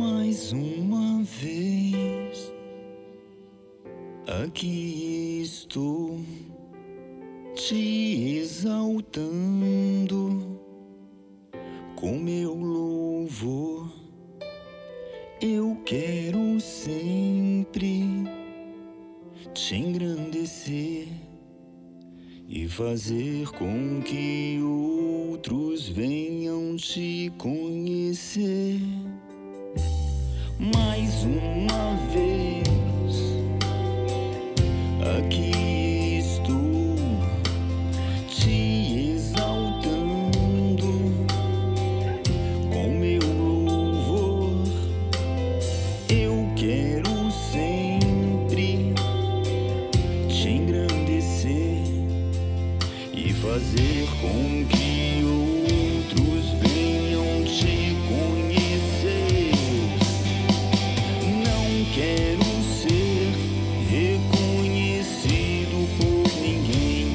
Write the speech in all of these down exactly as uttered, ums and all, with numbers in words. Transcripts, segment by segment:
Mais uma vez aqui estou te exaltando com meu louvor. Eu quero sempre te engrandecer e fazer com que outros venham te conhecer. Mais uma vez aqui estou te exaltando com meu louvor. Eu quero sempre te engrandecer e fazer com que outros venham te conhecer. Não quero ser reconhecido por ninguém.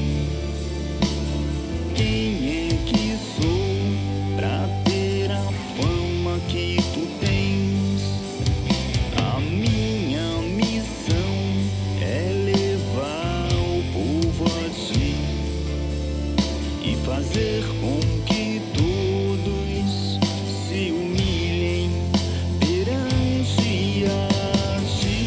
Quem é que sou pra ter a fama que tu tens? A minha missão é levar o povo a ti e fazer com que todos se humilhem perante a ti.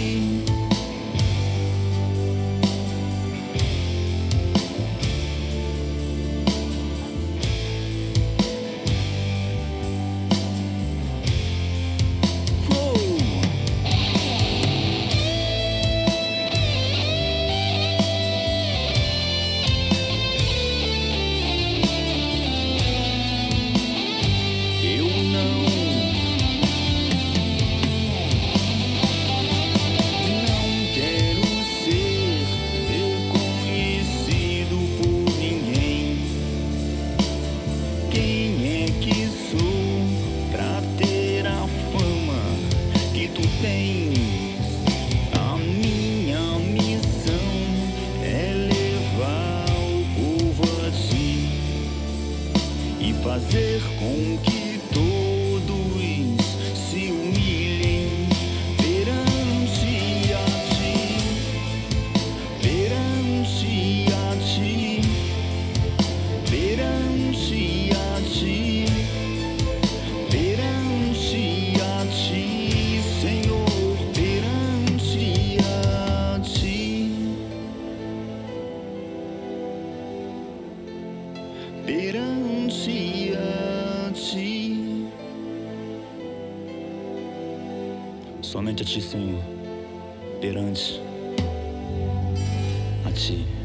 Oh! Eu não, não quero ser reconhecido por ninguém. Quem é que sou pra ter a fama que tu tens? A minha missão é levar o povo a ti e fazer com que todos se humilhem perante a ti, perante a ti, perante a ti, perante a ti, Senhor, perante a ti, perante a ti. Somente a ti, Senhor, perante a ti.